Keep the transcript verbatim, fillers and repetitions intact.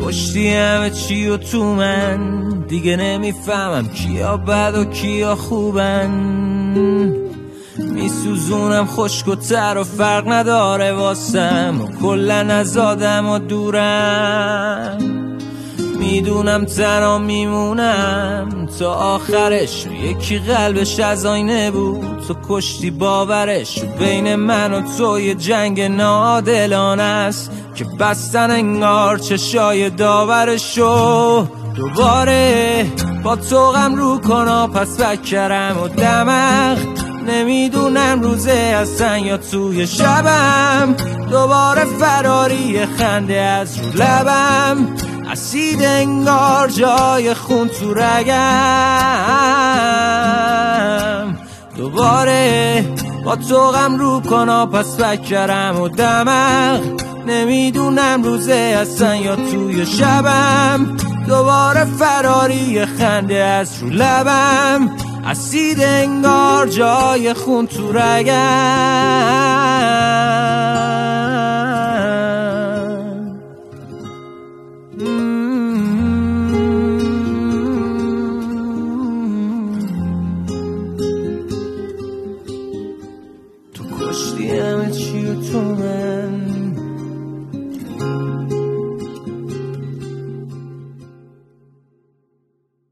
کشتی همه چی و تو من، دیگه نمیفهمم کیا بد و کیا خوبن. میسوزونم خشک و تر و فرق نداره واسم، و کلن از آدم و دورم. میدونم تنها میمونم تا آخرش، یکی قلبش از آینه بود تو کشتی باورش. و بین من و تو یه جنگ ناعادلانه است که بستن انگار چشای داورشو. دوباره با تو غم رو کنا پس بکرم و دمق، نمیدونم روزه هستن یا توی شبم. دوباره فراری خنده از رو لبم، اسید انگار جای خون تو رگم. دوباره با تو غم رو کنا پس بکرم و دمق، نمیدونم روزه هستن یا توی شبم. دوباره فراری خنده از رو لبم، اسید انگار جای خون تو رگم. تو کشتی همه چی و تو